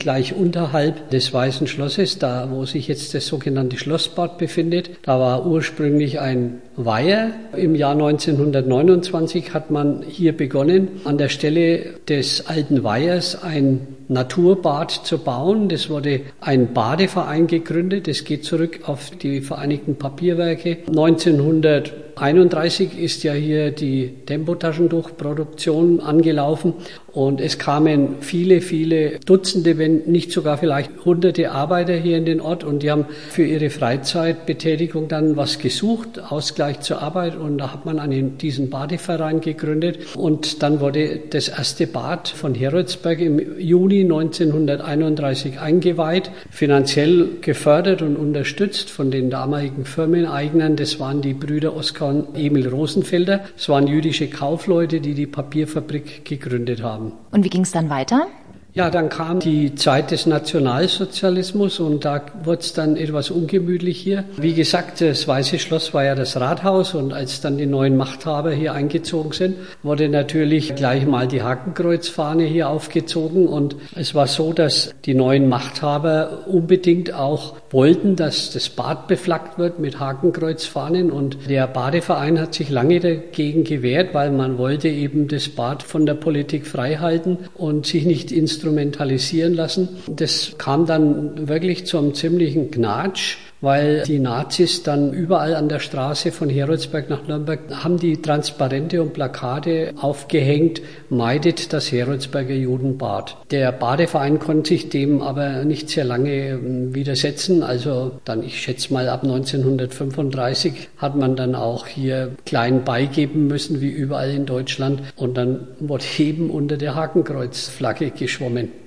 gleich unterhalb des Weißen Schlosses, da wo sich jetzt das sogenannte Schlossbad befindet. Da war ursprünglich ein Weiher. Im Jahr 1929 hat man hier begonnen, an der Stelle des alten Weihers ein Naturbad zu bauen. Das wurde ein Badeverein gegründet. Das geht zurück auf die Vereinigten Papierwerke. 1931 ist ja hier die Tempotaschentuchproduktion angelaufen und es kamen viele Dutzende, wenn nicht sogar vielleicht hunderte Arbeiter hier in den Ort und die haben für ihre Freizeitbetätigung dann was gesucht, Ausgleich zur Arbeit, und da hat man diesen Badeverein gegründet und dann wurde das erste Bad von Heroldsberg im Juni 1931 eingeweiht, finanziell gefördert und unterstützt von den damaligen Firmeneignern. Das waren die Brüder Oskar und Emil Rosenfelder. Das waren jüdische Kaufleute, die die Papierfabrik gegründet haben. Und wie ging es dann weiter? Ja, dann kam die Zeit des Nationalsozialismus und da wurde es dann etwas ungemütlich hier. Wie gesagt, das Weiße Schloss war ja das Rathaus und als dann die neuen Machthaber hier eingezogen sind, wurde natürlich gleich mal die Hakenkreuzfahne hier aufgezogen und es war so, dass die neuen Machthaber unbedingt auch wollten, dass das Bad beflaggt wird mit Hakenkreuzfahnen und der Badeverein hat sich lange dagegen gewehrt, weil man wollte eben das Bad von der Politik frei halten und sich nicht instrumentalisieren lassen. Das kam dann wirklich zu einem ziemlichen Gnatsch, weil die Nazis dann überall an der Straße von Heroldsberg nach Nürnberg haben die Transparente und Plakate aufgehängt, meidet das Heroldsberger Judenbad. Der Badeverein konnte sich dem aber nicht sehr lange widersetzen. Also dann, ich schätze mal, ab 1935 hat man dann auch hier klein beigeben müssen, wie überall in Deutschland. Und dann wurde eben unter der Hakenkreuzflagge geschwommen.